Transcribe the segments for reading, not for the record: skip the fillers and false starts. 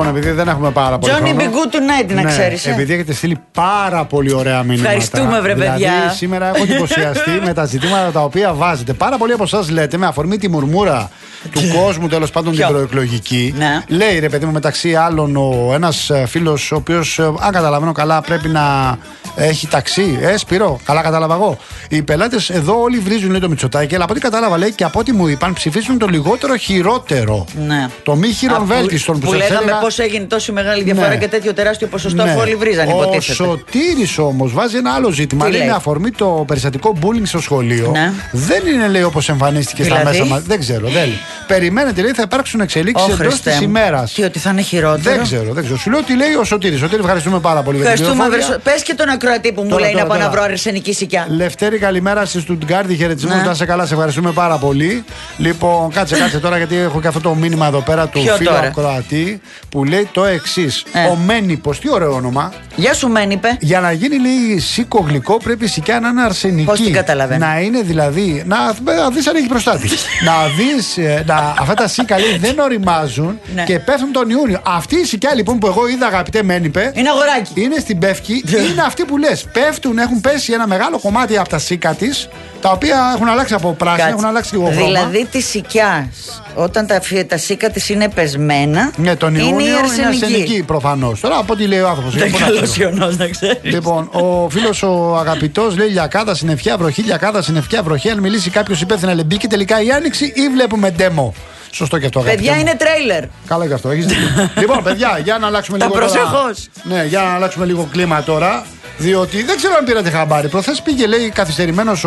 Λοιπόν, επειδή δεν έχουμε πάρα πολύ Johnny χρόνο. be good tonight, να ξέρεις. Επειδή έχετε στείλει πάρα πολύ ωραία μηνύματα. Ευχαριστούμε, βρε παιδιά. Δηλαδή, σήμερα έχω εντυπωσιαστεί με τα ζητήματα τα οποία βάζετε. Πάρα πολλοί από εσάς λέτε, με αφορμή τη μουρμούρα του κόσμου, τέλος πάντων την προεκλογική. Ναι. Λέει, ρε παιδί μου, μεταξύ άλλων, ένας φίλος, ο οποίος, αν καταλαβαίνω καλά, πρέπει να έχει ταξί. Σπύρο, καλά κατάλαβα εγώ. Οι πελάτες εδώ όλοι βρίζουν, λέει, το Μητσοτάκη, αλλά από ό,τι κατάλαβα, λέει, και από ό,τι μου είπαν, ψηφίσουν το λιγότερο χειρότερο. Ναι. Το μη χειροβέλτιστον που σας λέγαμε έλεγα. πώς έγινε τόση μεγάλη διαφορά, ναι, και τέτοιο τεράστιο ποσοστό, αφού όλοι βρίζαν, υποτίθεται. Ο Σωτήρης όμως βάζει ένα άλλο ζήτημα. Λέει, με αφορμή το περιστατικό bullying στο σχολείο. Ναι. Δεν είναι, λέει, όπως εμφανίστηκε στα μέσα μας. Δεν ξέρω. Περιμένετε, λέει, θα υπάρξουν εξελίξεις εντός της ημέρας. Τι, ότι θα είναι χειρότερο. Δεν ξέρω. Σου λέω τι λέει ο Σωτήρης. Σωτήρη, ευχαριστούμε πάρα πολύ. Πες και τον ακροατή που μου λέει να πάω να βρω αρσενική σικιά. Λευτέρη, καλημέρα στη Στουτγκάρδη. Χαιρετισμού, να σε καλά, σε ευχαριστούμε πάρα πολύ. Λοιπόν, κάτσε τώρα, γιατί έχω και αυτό το μήνυμα εδώ πέρα του φίλου ακροατή που λέει το εξής. Ο Μένιπος, τι ωραίο όνομα. Γεια σου, Μένιπε. Για να γίνει, λέει, σίκο γλυκό πρέπει η σικιά να είναι αρσενική. Πώς την καταλαβαίνω. Να είναι δηλαδή. Να δεις αν έχει προστάτη. Να δεις. Αυτά τα σίκα, λέει, δεν οριμάζουν και πέφτουν τον Ιούνιο. Αυτή η σικιά, λοιπόν, που εγώ είδα, αγαπητέ Μένιπε. Είναι αγοράκι. Είναι στην Πεύκη. Είναι αυτή που λες. Πέφτουν, έχουν πέσει ένα μεγάλο κομμάτι από τα σίκα της, τα οποία έχουν αλλάξει από πράσινα, έχουν αλλάξει λίγο χρώμα. Δηλαδή τη σικιά, όταν τα σίκα της είναι πεσμένα, ναι, τον Ιούνιο είναι αρσενική προφανώς. Τώρα από ό,τι λέει ο άνθρωπος. Δεν καλός ιονός, να ξέρεις. Λοιπόν, ο φίλος ο αγαπητός λέει λιακάδα, συννεφιά, βροχή, λιακάδα, συννεφιά, βροχή. Αν μιλήσει κάποιος υπεύθυνα λεμπίκη, τελικά η άνοιξη ή βλέπουμε demo. Σωστό και αυτό. Παιδιά, είναι τρέιλερ. Καλά και αυτό, έχεις δίκιο. Λοιπόν, παιδιά, για να αλλάξουμε λίγο. Προσεχώς. Ναι, για να αλλάξουμε λίγο κλίμα τώρα. Διότι δεν ξέρω αν πήρατε χαμπάρι. Προχθές πήγε, λέει, καθυστερημένος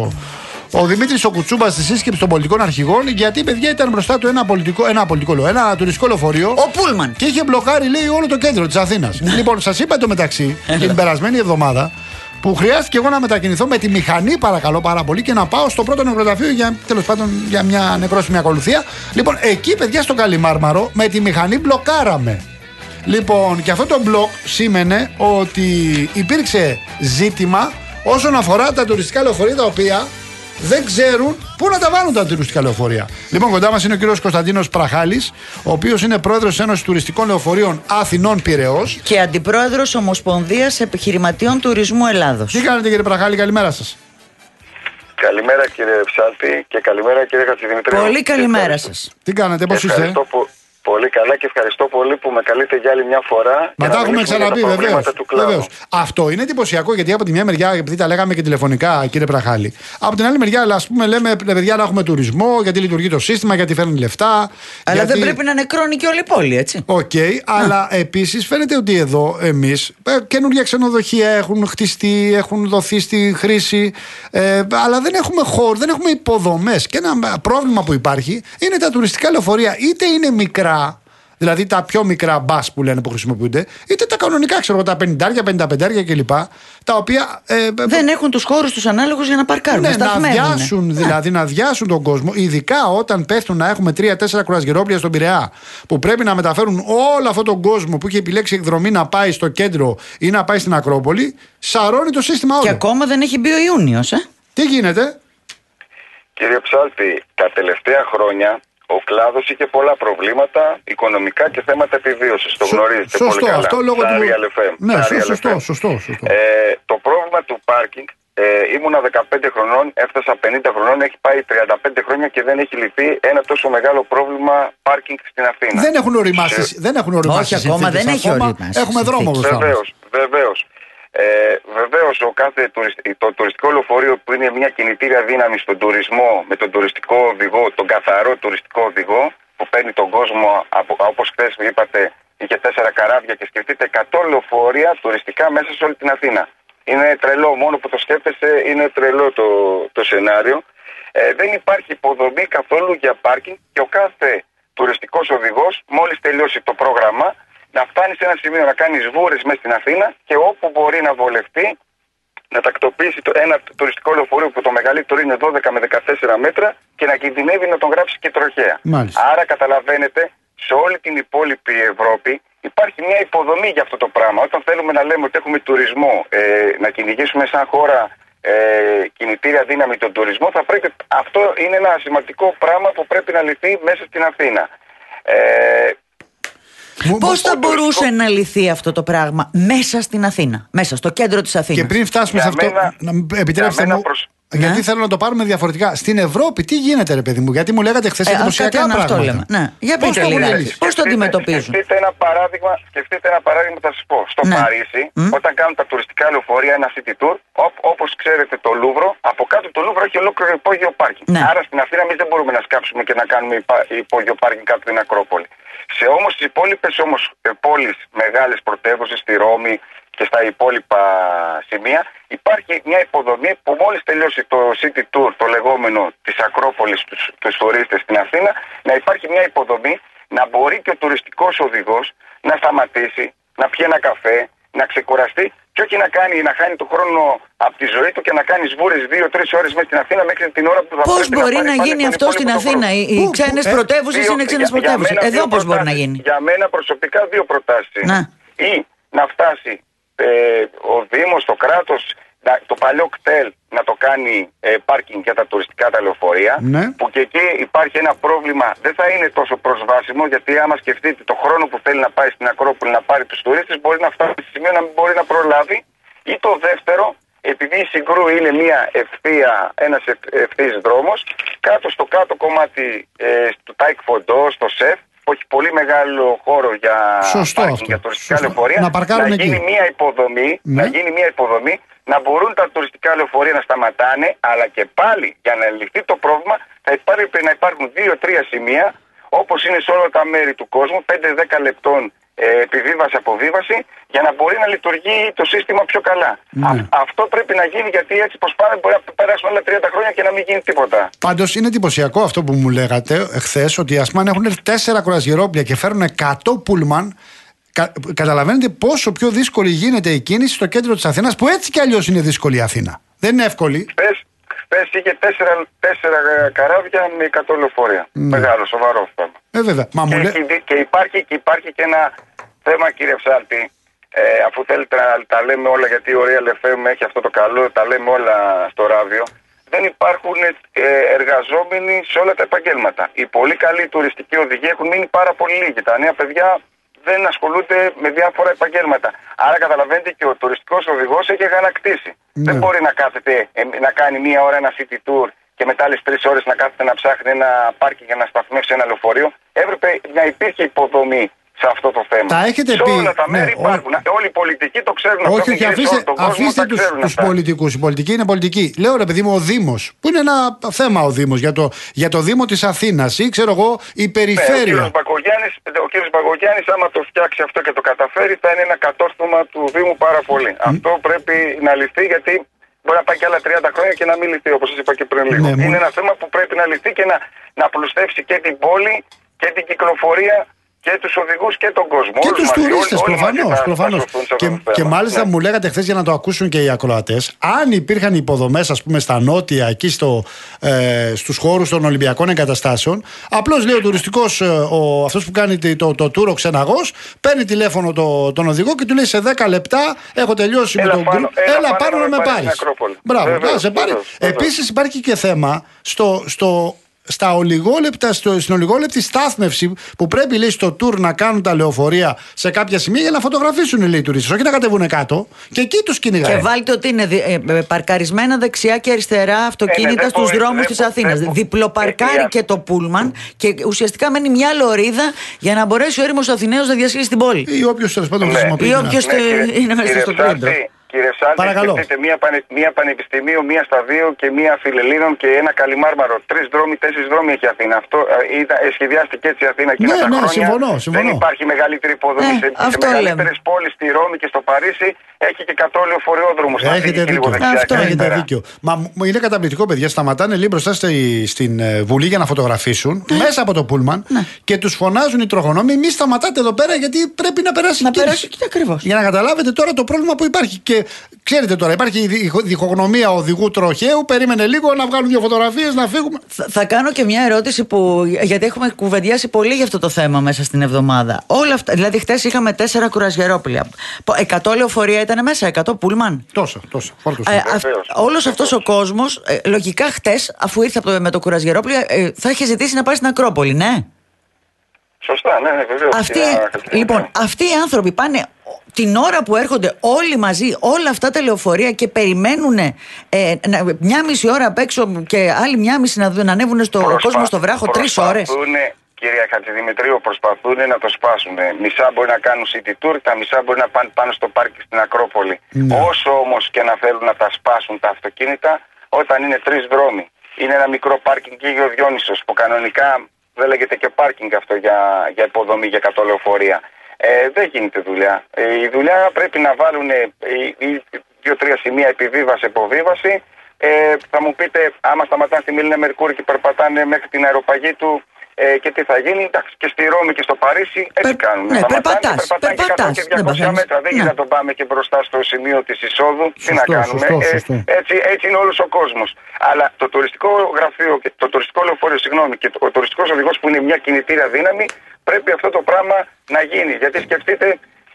ο Δημήτρης ο Κουτσούμπας στη σύσκεψη των πολιτικών αρχηγών, γιατί, παιδιά, ήταν μπροστά του ένα τουριστικό λεωφορείο. Ο Πούλμαν. Και είχε μπλοκάρει, λέει, όλο το κέντρο της Αθήνας. Λοιπόν, σας είπα το μεταξύ την περασμένη εβδομάδα που χρειάστηκε εγώ να μετακινηθώ με τη μηχανή, παρακαλώ πάρα πολύ, και να πάω στο πρώτο νεκροταφείο για μια νεκρόσιμη ακολουθία. Λοιπόν, εκεί, παιδιά, στο Καλιμάρμαρο, με τη μηχανή μπλοκάραμε. Λοιπόν, και αυτό το μπλοκ σήμαινε ότι υπήρξε ζήτημα όσον αφορά τα τουριστικά λεωφορεία, τα οποία δεν ξέρουν πού να τα βάλουν τα τουριστικά λεωφορεία. Λοιπόν, κοντά μας είναι ο κύριος Κωνσταντίνος Πραχάλης, ο οποίος είναι πρόεδρος της Ένωσης Τουριστικών Λεωφορείων Αθηνών Πειραιώς και αντιπρόεδρος Ομοσπονδίας Επιχειρηματιών Τουρισμού Ελλάδος. Τι κάνετε, κύριε Πραχάλη, καλημέρα σας. Καλημέρα, κύριε Ψάλτη, και καλημέρα, κύριε Χατζηδημητρίου. Πολύ καλημέρα σας. Τι κάνετε, πώς είστε? Πολύ καλά και ευχαριστώ πολύ που με καλείτε για άλλη μια φορά. Μα τα έχουμε ξαναπεί, βεβαίως. Αυτό είναι εντυπωσιακό, γιατί από τη μια μεριά, επειδή τα λέγαμε και τηλεφωνικά, κύριε Πραχάλη, από την άλλη μεριά, ας πούμε, λέμε, παιδιά, να έχουμε τουρισμό, γιατί λειτουργεί το σύστημα, γιατί φέρνει λεφτά. Αλλά δεν πρέπει να νεκρώνει και όλη η πόλη, έτσι. Οκ, αλλά επίσης φαίνεται ότι εδώ εμείς καινούργια ξενοδοχεία έχουν χτιστεί, έχουν δοθεί στη χρήση, αλλά δεν έχουμε χώρο, δεν έχουμε υποδομές. Και ένα πρόβλημα που υπάρχει είναι τα τουριστικά λεωφορεία, είτε είναι μικρά. Δηλαδή τα πιο μικρά μπας που λένε που χρησιμοποιούνται, είτε τα κανονικά, ξέρω, τα 50, 55 κλπ. Τα οποία δεν έχουν τους χώρους τους ανάλογους για να παρκάρουν. Ναι, να αδειάσουν, δηλαδή να αδειάσουν τον κόσμο, ειδικά όταν πέφτουν να έχουμε 3-4 κουρασγερόπλια στον Πειραιά, που πρέπει να μεταφέρουν όλο αυτόν τον κόσμο που έχει επιλέξει εκδρομή να πάει στο κέντρο ή να πάει στην Ακρόπολη, σαρώνει το σύστημα όλο. Και ακόμα δεν έχει μπει ο Ιούνιος, Τι γίνεται? Κύριε Ψάλτη, τα τελευταία χρόνια ο κλάδος είχε πολλά προβλήματα οικονομικά και θέματα επιβίωσης. Το γνωρίζετε πολύ καλά. Αυτό λόγω του... Ναι, σωστό. Το πρόβλημα του πάρκινγκ, ήμουνα 15 χρονών, έφτασα 50 χρονών, έχει πάει 35 χρόνια και δεν έχει λυθεί ένα τόσο μεγάλο πρόβλημα πάρκινγκ στην Αθήνα. Δεν έχουν οριμάσει. Όχι, ακόμα δεν έχει οριμάσει. Έχουμε δρόμο μπροστά μας. Βεβαίως. Βεβαίως το τουριστικό λεωφορείο, που είναι μια κινητήρια δύναμη στον τουρισμό, με τον τουριστικό οδηγό, τον καθαρό τουριστικό οδηγό που παίρνει τον κόσμο, όπως χθες είπατε, είχε 4 καράβια και σκεφτείτε 100 λεωφορεία τουριστικά μέσα σε όλη την Αθήνα. Είναι τρελό, μόνο που το σκέφτεσαι είναι τρελό το σενάριο. Δεν υπάρχει υποδομή καθόλου για πάρκινγκ και ο κάθε τουριστικός οδηγός, μόλις τελειώσει το πρόγραμμα, να φτάνει σε ένα σημείο να κάνει βούρες μέσα στην Αθήνα και όπου μπορεί να βολευτεί να τακτοποιήσει ένα τουριστικό λεωφορείο που το μεγαλύτερο είναι 12 με 14 μέτρα και να κινδυνεύει να τον γράψει και τροχέα. Μάλιστα. Άρα καταλαβαίνετε, σε όλη την υπόλοιπη Ευρώπη υπάρχει μια υποδομή για αυτό το πράγμα. Όταν θέλουμε να λέμε ότι έχουμε τουρισμό, να κυνηγήσουμε σαν χώρα κινητήρια δύναμη τον τουρισμό, θα πρέπει, αυτό είναι ένα σημαντικό πράγμα που πρέπει να λυθεί μέσα στην Αθήνα. Πώς θα μπορούσε να λυθεί αυτό το πράγμα μέσα στην Αθήνα, μέσα στο κέντρο της Αθήνας? Και πριν φτάσουμε σε αυτό, επιτρέψτε μου. Γιατί θέλω να το πάρουμε διαφορετικά. Στην Ευρώπη, τι γίνεται, ρε παιδί μου, γιατί μου λέγατε χθες εντυπωσιακά πράγματα. Ναι. Για πείτε λίγα. Πώς το αντιμετωπίζουν? Σκεφτείτε ένα παράδειγμα, θα σας πω. Στο Παρίσι, όταν κάνουν τα τουριστικά λεωφορεία, ένα city tour, όπως ξέρετε το Λούβρο, από κάτω το Λούβρο έχει ολόκληρο υπόγειο πάρκινγκ. Ναι. Άρα στην Αθήνα εμείς δεν μπορούμε να σκάψουμε και να κάνουμε υπόγειο πάρκινγκ κάτω την Ακρόπολη. Σε όμως τις υπόλοιπες πόλεις μεγάλες πρωτεύουσες, στη Ρώμη και στα υπόλοιπα σημεία, υπάρχει μια υποδομή που μόλις τελειώσει το city tour, το λεγόμενο της Ακρόπολης, τους τουρίστες στην Αθήνα, να υπάρχει μια υποδομή να μπορεί και ο τουριστικός οδηγός να σταματήσει, να πιει ένα καφέ, να ξεκουραστεί και όχι να χάνει το χρόνο από τη ζωή του και να κάνει σβούρες 2-3 ώρες μέσα στην Αθήνα μέχρι την ώρα που θα πώς πρέπει να μπορεί να γίνει αυτό στην Αθήνα? Οι ξένες πρωτεύουσες είναι ξένες πρωτεύουσες. Εδώ πώς μπορεί να γίνει? Για μένα προσωπικά δύο προτάσεις. Ή να φτάσει ο Δήμος, το κράτος, το παλιό κτέλ να το κάνει πάρκινγκ για τα τουριστικά τα λεωφορεία, που και εκεί υπάρχει ένα πρόβλημα, δεν θα είναι τόσο προσβάσιμο, γιατί άμα σκεφτείτε το χρόνο που θέλει να πάει στην Ακρόπολη να πάρει τους τουρίστες, μπορεί να φτάσει σε σημείο να μην μπορεί να προλάβει. Ή το δεύτερο, επειδή η Συγκρού είναι ένας ευθύς δρόμος, κάτω στο κάτω κομμάτι του Τάικ Φοντό, στο ΣΕΦ, που έχει πολύ μεγάλο χώρο για πάρκινγκ για τουριστικά λεωφορεία, να γίνει μια υποδομή, να μπορούν τα τουριστικά λεωφορεία να σταματάνε, αλλά και πάλι για να λυθεί το πρόβλημα θα πρέπει να υπάρχουν 2-3 σημεία, όπως είναι σε όλα τα μέρη του κόσμου, 5-10 λεπτών επιβίβαση-αποβίβαση, για να μπορεί να λειτουργεί το σύστημα πιο καλά. Αυτό πρέπει να γίνει, γιατί έτσι πως πάμε μπορεί να περάσουν άλλα 30 χρόνια και να μην γίνει τίποτα. Πάντως είναι εντυπωσιακό αυτό που μου λέγατε χθες, ότι ας πούμε έχουν έρθει 4 κρουαζιερόπλια και φέρουν 100 πούλμαν. Καταλαβαίνετε πόσο πιο δύσκολη γίνεται η κίνηση στο κέντρο της Αθήνας, που έτσι κι αλλιώς είναι δύσκολη η Αθήνα. Δεν είναι εύκολη. Χθες είχε 4 καράβια με 100 λεωφορεία. Μεγάλο, σοβαρό θέμα. Βέβαια. Και υπάρχει και ένα θέμα, κύριε Ψάλτη, αφού θέλετε να τα λέμε όλα, γιατί η ωραία LFM έχει αυτό το καλό, τα λέμε όλα στο ράδιο. Δεν υπάρχουν εργαζόμενοι σε όλα τα επαγγέλματα. Οι πολύ καλοί τουριστικοί οδηγοί έχουν μείνει πάρα πολύ λίγοι. Τα νέα παιδιά δεν ασχολούνται με διάφορα επαγγέλματα. Άρα καταλαβαίνετε και ο τουριστικός οδηγός έχει αγανακτήσει. Δεν μπορεί να κάθεται να κάνει μία ώρα ένα city tour και μετά άλλες 3 ώρες να κάθεται να ψάχνει ένα πάρκινγκ για να σταθμεύσει ένα λεωφορείο. Έπρεπε να υπήρχε υποδομή σε αυτό το θέμα. Τα έχετε σε όλα τα μέρη υπάρχουν. Όλοι οι πολιτικοί το ξέρουν αυτό. Όχι, αφήστε τους πολιτικούς. Οι πολιτικοί είναι πολιτικοί. Λέω, ρε παιδί μου, ο Δήμος, που είναι ένα θέμα ο Δήμος για το Δήμο της Αθήνας ή ξέρω εγώ η περιφέρεια. Ο κύριος Μπαγκογιάννης, άμα το φτιάξει αυτό και το καταφέρει, θα είναι ένα κατόρθωμα του Δήμου πάρα πολύ. Αυτό πρέπει να λυθεί, γιατί μπορεί να πάει και άλλα 30 χρόνια και να μην λυθεί, όπως σας είπα και πριν λίγο. Είναι ένα θέμα που πρέπει να λυθεί και να πλουστεύσει και την πόλη και την κυκλοφορία και τους οδηγούς και τον κόσμο. Και τους τουρίστες, προφανώς. Και μάλιστα μου λέγατε χθες, για να το ακούσουν και οι ακροατές, αν υπήρχαν υποδομές, ας πούμε, στα νότια, εκεί στους χώρους των Ολυμπιακών εγκαταστάσεων, απλώς λέει ο τουριστικός, αυτός που κάνει το tour, ο ξεναγός, παίρνει τηλέφωνο τον οδηγό και του λέει σε 10 λεπτά έχω τελειώσει με τον γκρουπ. Έλα πάνω να με πάρεις. Μπράβο, να σε πάρει. Επίσης υπάρχει και θέμα στην ολιγόλεπτη στάθμευση που πρέπει, λέει, στο tour να κάνουν τα λεωφορεία σε κάποια σημεία για να φωτογραφίσουν, λέει, οι τουρίστες. Όχι να κατεβούν κάτω και εκεί τους κυνηγάει. Και βάλτε ότι είναι παρκαρισμένα δεξιά και αριστερά αυτοκίνητα στους δρόμους της Αθήνας. Διπλοπαρκάρει και το πούλμαν και ουσιαστικά μένει μια λωρίδα για να μπορέσει ο έρημος Αθηναίος να διασχίσει την πόλη. Ή όποιος τέλος πάντων χρησιμοποιεί. Ή όποιος είναι μέσα στο κέντρο. Κύριε Ψάλτη, σκεφτείτε μία πανεπιστημίου, μία στα δύο και μία Φιλελλήνων και ένα Καλιμάρμαρο. 3 δρόμοι, 4 δρόμοι έχει η Αθήνα. Αυτό σχεδιάστηκε έτσι η Αθήνα εκείνα τα χρόνια. Συμφωνώ. Δεν υπάρχει μεγαλύτερη υποδομή. Σε μεγαλύτερες πόλεις, στη Ρώμη και στο Παρίσι, έχει και 100 λεωφορειόδρομους. Έχετε δίκιο. Μα είναι καταπληκτικό, παιδιά. Σταματάνε λίγο μπροστά στην Βουλή για να φωτογραφίσουν μέσα από το πούλμαν και τους φωνάζουν οι τροχονόμοι, μη σταματάτε εδώ πέρα γιατί πρέπει να περάσει η κίνηση. Για να καταλάβετε τώρα το πρόβλημα που υπάρχει. Και ξέρετε τώρα, υπάρχει η διχογνωμία οδηγού τροχαίου. Περίμενε λίγο να βγάλουν 2 φωτογραφίες, να φύγουμε. Θα κάνω και μια ερώτηση γιατί έχουμε κουβεντιάσει πολύ για αυτό το θέμα μέσα στην εβδομάδα. Όλα αυτά, δηλαδή, χτες είχαμε 4 κουραζιερόπλια. 100 λεωφορεία ήταν μέσα, 100 πούλμαν. Τόσα. Όλος αυτός ο κόσμος, λογικά χτες, αφού ήρθε με το κουραζιερόπλιο, θα είχε ζητήσει να πάει στην Ακρόπολη, ναι. Σωστά, ναι, βεβαίως. Λοιπόν, αυτοί οι άνθρωποι πάνε την ώρα που έρχονται όλοι μαζί, όλα αυτά τα λεωφορεία και περιμένουν μια μισή ώρα απ' έξω και άλλη μια μισή να ανέβουν στο κόσμο στο βράχο 3 ώρες. Κυρία Χατζηδημητρίου, προσπαθούν να το σπάσουν. Μισά μπορεί να κάνουν city tour, τα μισά μπορεί να πάνε πάνω στο πάρκι στην Ακρόπολη. Όσο όμως και να θέλουν να τα σπάσουν τα αυτοκίνητα, όταν είναι 3 δρόμοι, είναι ένα μικρό πάρκινγκ και ο Διόνυσος, που κανονικά δεν λέγεται και πάρκινγκ αυτό για υποδομή, για 100 λεωφορεία. Δεν γίνεται δουλειά. Η δουλειά πρέπει να βάλουν 2-3 σημεία επιβίβαση-αποβίβαση. Θα μου πείτε, άμα σταματάνε στη Μήλινα Μερκούρη και περπατάνε μέχρι την αεροπαγή του, και τι θα γίνει? Εντάξει, και στη Ρώμη και στο Παρίσι έτσι κάνουν. Ναι, περπατάνε και 100 και 200 μέτρα. Δεν γίνεται να τον πάμε και μπροστά στο σημείο της εισόδου. Τι να κάνουμε? Έτσι είναι όλος ο κόσμος. Αλλά το τουριστικό γραφείο, το τουριστικό λεωφορείο, και ο τουριστικός οδηγός, που είναι μια κινητήρια δύναμη, πρέπει αυτό το πράγμα να γίνει. Γιατί σκεφτείτε,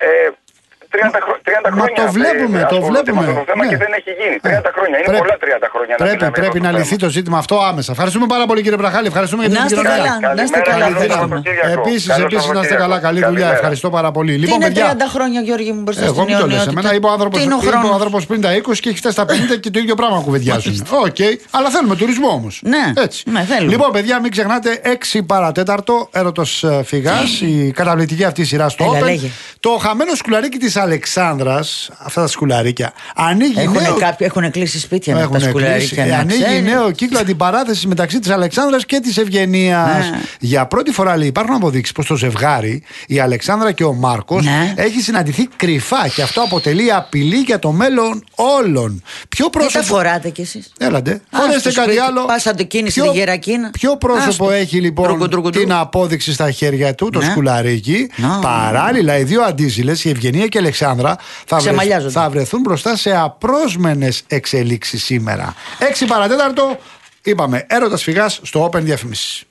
30 χρόνια. Το βλέπουμε. Το θέμα και δεν έχει γίνει. 30 χρόνια. Είναι πολλά 30 χρόνια. Πρέπει να λυθεί το ζήτημα αυτό άμεσα. Ευχαριστούμε πάρα πολύ, κύριε Βραχάλη. Ευχαριστούμε για την επικοινωνία. Να είστε καλά. Επίσης να είστε καλά. Καλή δουλειά. Ευχαριστώ πάρα πολύ. Τι είναι 30 χρόνια, Γιώργη μου, μπροστά στην αιωνιότητα? Εγώ μην το λες. Εμένα είπε ο άνθρωπος πριν τα 20 και έχει φτάσει στα 50 και το ίδιο πράγμα κουβεντιάζουν. Οκ, αλλά θέλουμε τουρισμό όμως. Ναι, θέλουμε. Λοιπόν, παιδιά, μην ξεχνάτε 6 παρατέταρτο, Έρωτος Φυγάς, η καταπληκτική αυτή σειρά στο Open. Το χαμένο σκουλαρίκι της Αλεξάνδρας, αυτά τα σκουλαρίκια, ανοίγει έχουν κλείσει σπίτια με τα σκουλαρίκια. Ανοίγει νέο κύκλο αντιπαράθεσης μεταξύ της Αλεξάνδρας και της Ευγενίας. Για πρώτη φορά, λέει, υπάρχουν αποδείξεις πως το ζευγάρι, η Αλεξάνδρα και ο Μάρκος, έχει συναντηθεί κρυφά και αυτό αποτελεί απειλή για το μέλλον όλων. Ποιο πρόσωπο. Τι τα φοράτε κι εσείς? Έλατε. Φορέστε κάτι άλλο. Πας αντικίνηση τη Γερακίνα. Ποιο πρόσωπο έχει λοιπόν την απόδειξη στα χέρια του, το σκουλαρίκι? Παράλληλα, οι δύο αντίζηλες, η Ευγενία και η Αλεξάνδρα, θα βρεθούν μπροστά σε απρόσμενες εξελίξεις σήμερα. 6 παρατέταρτο, είπαμε, Έρωτας Φυγάς στο Open Διαφήμιση.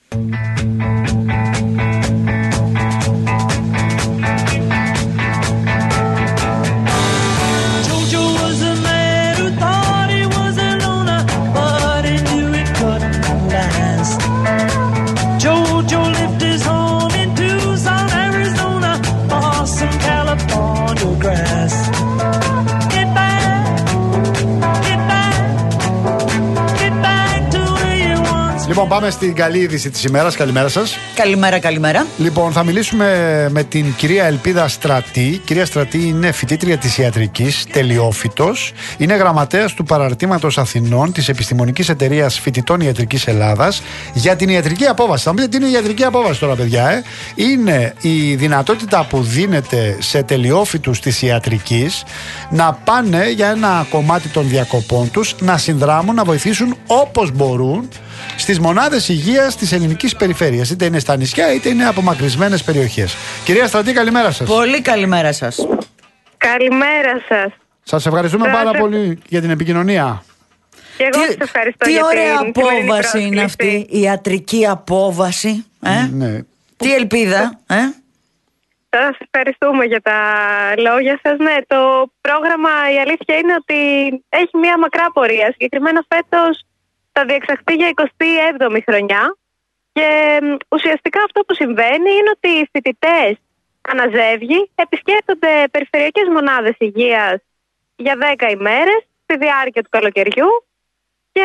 Λοιπόν, πάμε στην καλή είδηση της ημέρας. Καλημέρα σας. Καλημέρα. Λοιπόν, θα μιλήσουμε με την κυρία Ελπίδα Στρατή. Η κυρία Στρατή είναι φοιτήτρια της ιατρικής, τελειόφοιτος. Είναι γραμματέας του Παραρτήματος Αθηνών της Επιστημονικής Εταιρείας Φοιτητών Ιατρικής Ελλάδας για την ιατρική απόβαση. Θα μου πείτε τι είναι η ιατρική απόβαση τώρα, παιδιά. Είναι η δυνατότητα που δίνεται σε τελειόφοιτους της ιατρικής να πάνε για ένα κομμάτι των διακοπών τους, να συνδράμουν, να βοηθήσουν όπως μπορούν στις μονάδες υγείας της ελληνικής περιφέρειας, είτε είναι στα νησιά είτε είναι απομακρυσμένες περιοχές. Κυρία Στρατή, καλημέρα σας. Πολύ καλημέρα σας. Καλημέρα σας. Σας ευχαριστούμε πάρα πολύ για την επικοινωνία. Και εγώ σας ευχαριστώ. Τι για ωραία την απόβαση είναι αυτή, η ιατρική απόβαση. Ναι. Τι ελπίδα. Σας ευχαριστούμε για τα λόγια σας. Ναι, το πρόγραμμα, η αλήθεια είναι ότι έχει μια μακρά πορεία. Συγκεκριμένα φέτος θα διεξαχθεί για 27η χρονιά και ουσιαστικά αυτό που συμβαίνει είναι ότι οι φοιτητές αναζεύγοι επισκέπτονται περιφερειακές μονάδες υγείας για 10 ημέρες στη διάρκεια του καλοκαιριού και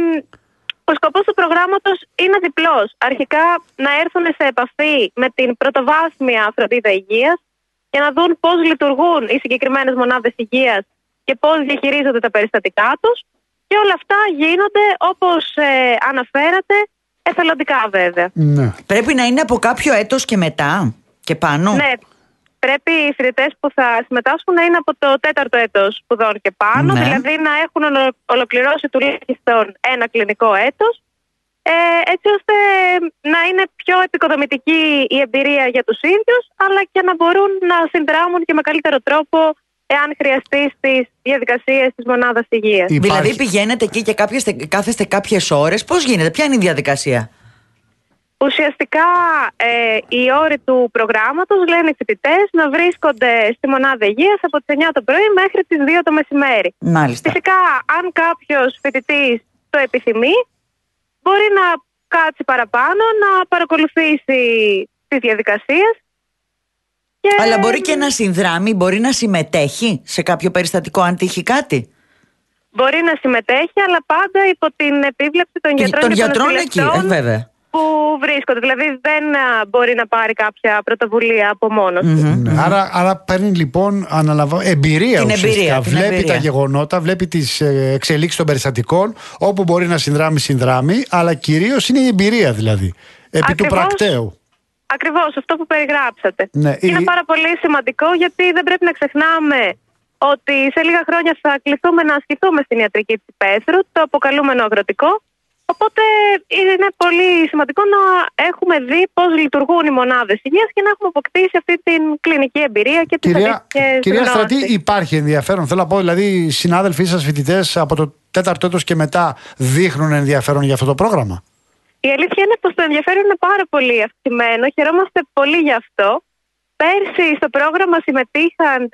ο σκοπός του προγράμματος είναι διπλός. Αρχικά να έρθουν σε επαφή με την πρωτοβάθμια φροντίδα υγείας για να δουν πώς λειτουργούν οι συγκεκριμένες μονάδες υγείας και πώς διαχειρίζονται τα περιστατικά τους. Και όλα αυτά γίνονται, όπως αναφέρατε, εθελοντικά βέβαια. Ναι. Πρέπει να είναι από κάποιο έτος και μετά και πάνω. Ναι, πρέπει οι φοιτητές που θα συμμετάσχουν να είναι από το 4ο έτος σπουδών και πάνω, δηλαδή να έχουν ολοκληρώσει τουλάχιστον ένα κλινικό έτος, έτσι ώστε να είναι πιο επικοδομητική η εμπειρία για τους ίδιους, αλλά και να μπορούν να συνδράμουν και με καλύτερο τρόπο εάν χρειαστεί στις διαδικασίες της μονάδας υγείας. Δηλαδή πηγαίνετε εκεί και κάθεστε κάποιες ώρες. Πώς γίνεται, ποια είναι η διαδικασία? Ουσιαστικά οι όροι του προγράμματος λένε οι φοιτητές να βρίσκονται στη μονάδα υγείας από τις 9 το πρωί μέχρι τις 2 το μεσημέρι. Μάλιστα. Φυσικά, αν κάποιος φοιτητής το επιθυμεί, μπορεί να κάτσει παραπάνω, να παρακολουθήσει της διαδικασίας. Αλλά μπορεί και να συνδράμει, μπορεί να συμμετέχει σε κάποιο περιστατικό αν τύχει κάτι. Μπορεί να συμμετέχει, αλλά πάντα υπό την επίβλεψη των γιατρών εκεί, βέβαια. Που βρίσκονται. Δηλαδή δεν μπορεί να πάρει κάποια πρωτοβουλία από μόνος του. Άρα παίρνει λοιπόν εμπειρία ουσιαστικά. Βλέπει τα γεγονότα, βλέπει τις εξελίξεις των περιστατικών, όπου μπορεί να συνδράμει, αλλά κυρίως είναι η εμπειρία δηλαδή. Επί του πρακτέου. Ακριβώς, αυτό που περιγράψατε. Ναι, είναι πάρα πολύ σημαντικό, γιατί δεν πρέπει να ξεχνάμε ότι σε λίγα χρόνια θα κληθούμε να ασκηθούμε στην ιατρική της υπαίθρου, το αποκαλούμενο αγροτικό. Οπότε είναι πολύ σημαντικό να έχουμε δει πώς λειτουργούν οι μονάδες υγείας και να έχουμε αποκτήσει αυτή την κλινική εμπειρία και τις αντίστοιχες. Κυρία Στρατή, υπάρχει ενδιαφέρον? Θέλω να πω, δηλαδή, οι συνάδελφοί σας φοιτητές από το 4ο έτος και μετά δείχνουν ενδιαφέρον για αυτό το πρόγραμμα? Η αλήθεια είναι πως το ενδιαφέρον είναι πάρα πολύ αυξημένο. Χαιρόμαστε πολύ γι' αυτό. Πέρσι στο πρόγραμμα συμμετείχαν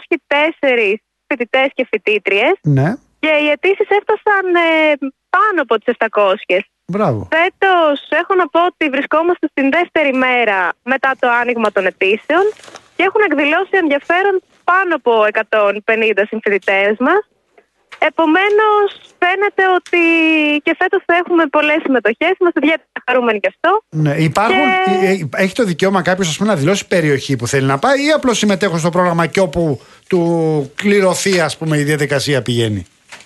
404 φοιτητές και φοιτήτριες. Ναι. Και οι αιτήσεις έφτασαν πάνω από τις 700. Μπράβο. Φέτος έχω να πω ότι βρισκόμαστε στην δεύτερη μέρα μετά το άνοιγμα των αιτήσεων και έχουν εκδηλώσει ενδιαφέρον πάνω από 150 συμφοιτητές μας. Επομένως φαίνεται ότι και φέτος θα έχουμε πολλές συμμετοχές. Είμαστε ιδιαίτερα χαρούμενοι γι' αυτό. Ναι, έχει το δικαίωμα κάποιος να δηλώσει περιοχή που θέλει να πάει, ή απλώς συμμετέχω στο πρόγραμμα και όπου του κληρωθεί η διαδικασία πηγαίνει?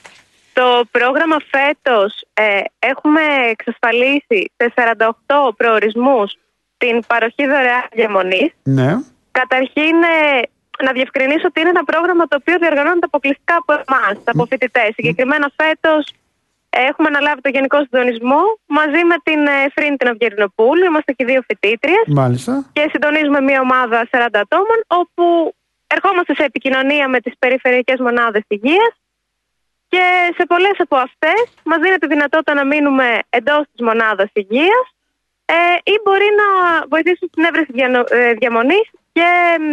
Το πρόγραμμα φέτος έχουμε εξασφαλίσει σε 48 προορισμούς την παροχή δωρεάν διαμονής. Ναι. Καταρχήν να διευκρινίσω ότι είναι ένα πρόγραμμα το οποίο διοργανώνεται αποκλειστικά από εμάς, από φοιτητές. Συγκεκριμένα φέτος έχουμε αναλάβει το γενικό συντονισμό μαζί με την Εφρίνη την Αυγερινοπούλου. Είμαστε και 2 φοιτήτριες. Μάλιστα. Και συντονίζουμε μια ομάδα 40 ατόμων, όπου ερχόμαστε σε επικοινωνία με τις περιφερειακές μονάδες υγείας. Και σε πολλές από αυτές μας δίνεται τη δυνατότητα να μείνουμε εντός της μονάδας υγείας ή μπορεί να βοηθήσει στην έβρεση διαμονής και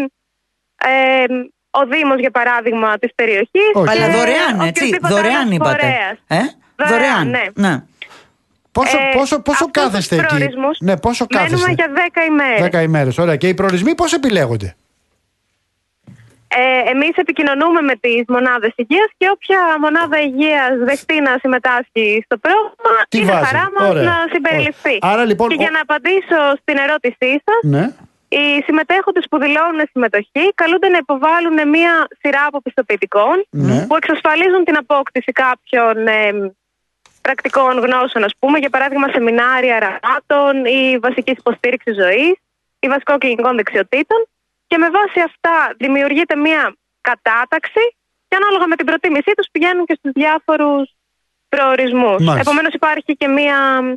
ο Δήμος, για παράδειγμα, της περιοχής. Αλλά δωρεάν, έτσι. Δωρεάν είπατε. Δωρεάν, ναι. Πόσο κάθεστε εκεί? Ναι, πόσο κάθεστε? Μένουμε για 10 ημέρες. 10 ημέρες, ωραία. Και οι προορισμοί πώς επιλέγονται? Εμείς επικοινωνούμε με τις μονάδες υγείας και όποια μονάδα υγείας δεχτεί να συμμετάσχει στο πρόγραμμα, είναι χαρά μας να συμπεριληφθεί. Άρα, λοιπόν, και για να απαντήσω στην ερώτησή σας, ναι, οι συμμετέχοντες που δηλώνουν συμμετοχή καλούνται να υποβάλουν μία σειρά από πιστοποιητικών, ναι, που εξασφαλίζουν την απόκτηση κάποιων πρακτικών γνώσεων, για παράδειγμα σεμινάρια ραάτων ή βασικής υποστήριξης ζωής ή βασικών κλινικών δεξιοτήτων. Και με βάση αυτά δημιουργείται μια κατάταξη και ανάλογα με την προτίμησή τους πηγαίνουν και στους διάφορους προορισμούς. Επομένως υπάρχει και μια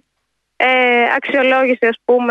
αξιολόγηση,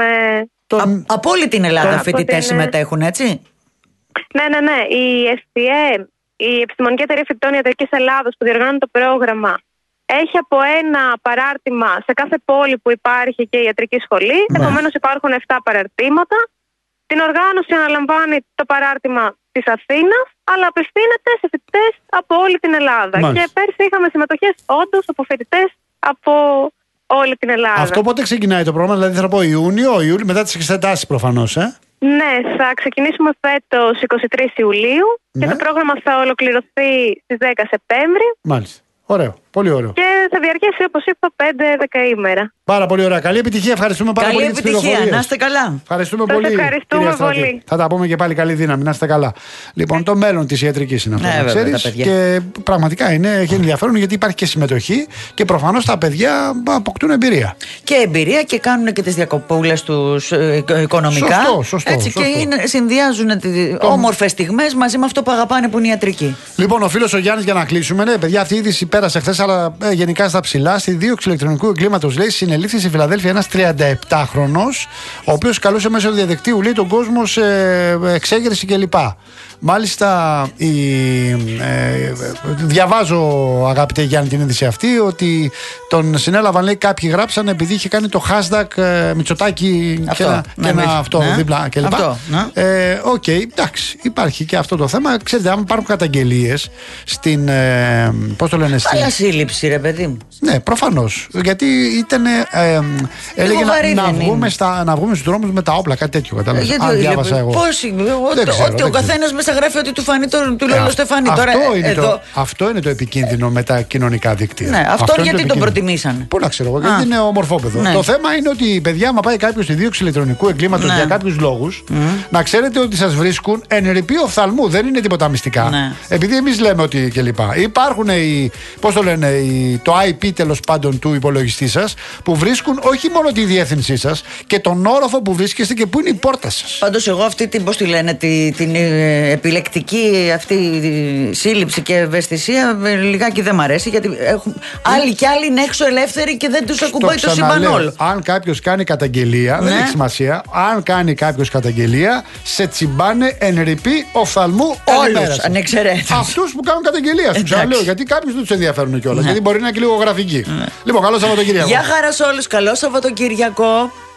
Από όλη την Ελλάδα φοιτητές συμμετέχουν, έτσι? Ναι. Η ΕΣΤΙΕ, η Επιστημονική Εταιρεία Φοιτητών Ιατρικής Ελλάδος, που διοργανώνει το πρόγραμμα, έχει από ένα παράρτημα σε κάθε πόλη που υπάρχει και η ιατρική σχολή. Επομένως υπάρχουν 7 παραρτήματα. Την οργάνωση αναλαμβάνει το παράρτημα της Αθήνας, αλλά απευθύνεται σε φοιτητές από όλη την Ελλάδα. Και πέρσι είχαμε συμμετοχές όντως από φοιτητές από όλη την Ελλάδα. Αυτό πότε ξεκινάει το πρόγραμμα? Δηλαδή θα πω Ιούνιο, μετά τις εξετάσεις προφανώς, Ναι, θα ξεκινήσουμε φέτος 23 Ιουλίου, ναι, και το πρόγραμμα θα ολοκληρωθεί στις 10 Σεπτέμβρη. Μάλιστα. Ωραίο. Πολύ ωραίο. Και θα διαρκέσει, όπως είπα, 5-10 ημέρα. Πάρα πολύ ωραία. Καλή επιτυχία. Ευχαριστούμε πάρα πολύ για τις πληροφορίες. Καλή επιτυχία. Να είστε καλά. Ευχαριστούμε πολύ. Ευχαριστούμε πολύ. Θα τα πούμε και πάλι. Καλή δύναμη. Να είστε καλά. Λοιπόν, το μέλλον της ιατρικής είναι αυτό. Να ξέρεις. Και πραγματικά έχει ενδιαφέρον, γιατί υπάρχει και συμμετοχή και προφανώς τα παιδιά αποκτούν εμπειρία. Και εμπειρία και κάνουν και τις διακοπούλες τους οικονομικά. Σωστό. Έτσι, και συνδυάζουν όμορφες στιγμές μαζί με αυτό που αγαπάνε, που είναι η ιατρική. Λοιπόν, ο φίλος ο Γιάννης, για να κλείσουμε. Ναι, παιδιά, αυτή η είδηση πέρασε χθες, αλλά γενικά στα ψηλά. Στη δίωξη ηλεκτρονικού εγκλήματος, λέει, συνελήφθη στη Φιλαδέλφια ένας 37χρονος, ο οποίος καλούσε μέσω διαδικτύου, λέει, τον κόσμο σε εξέγερση κλπ. Μάλιστα, διαβάζω, αγαπητέ Γιάννη, την είδηση αυτή ότι τον συνέλαβαν, λέει, κάποιοι γράψαν επειδή είχε κάνει το hashtag Μητσοτάκη και ένα αυτό δίπλα κλπ. Οκ, εντάξει, υπάρχει και αυτό το θέμα. Ξέρετε, αν υπάρχουν καταγγελίες στην. Πώς το λένε, στην. Σύλληψη, ρε παιδί μου. Ναι, προφανώς. Γιατί ήταν. Έλεγε να βγούμε στους δρόμους με τα όπλα, κάτι τέτοιο. Κατάλαβες. Αν διάβασα εγώ. Ότι ο καθένας μέσα γράφει ότι του φανεί του Λόλο Στεφάνη. Αυτό είναι το επικίνδυνο με τα κοινωνικά δίκτυα. Ναι, αυτό γιατί τον προτιμήσανε. Πού να ξέρω εγώ, γιατί είναι ομορφόπεδο. Ναι. Το θέμα είναι ότι, παιδιά, άμα πάει κάποιος στη δίωξη ηλεκτρονικού εγκλήματος για κάποιους λόγους, να ξέρετε ότι σας βρίσκουν εν ρηπή οφθαλμού. Δεν είναι τίποτα μυστικά. Ναι. Επειδή εμείς λέμε ότι κλπ. Υπάρχουν το IP τέλος πάντων του υπολογιστή σας που βρίσκουν όχι μόνο τη διεύθυνσή σας και τον όροφο που βρίσκεστε και που είναι η πόρτα σας. Πάντως, εγώ αυτή την, πώς τη λένε, την επιλεκτική αυτή σύλληψη και ευαισθησία λιγάκι δεν μ' αρέσει, γιατί άλλοι κι άλλοι είναι έξω ελεύθεροι και δεν τους ακουμπάει το σύμπαν όλο. Αν κάποιος κάνει καταγγελία, δεν έχει σημασία. Αν κάνει κάποιος καταγγελία, σε τσιμπάνε εν ρηπή οφθαλμού όλους, ανεξαιρέτως. Αυτούς που κάνουν καταγγελία, σου ξαναλέω, γιατί κάποιους δεν τους ενδιαφέρουν κιόλας. Γιατί μπορεί να είναι και λίγο γραφική. Λοιπόν, καλό Σαββατοκύριακο. Γεια χαρά σε όλους, καλό Σαββατοκύριακο.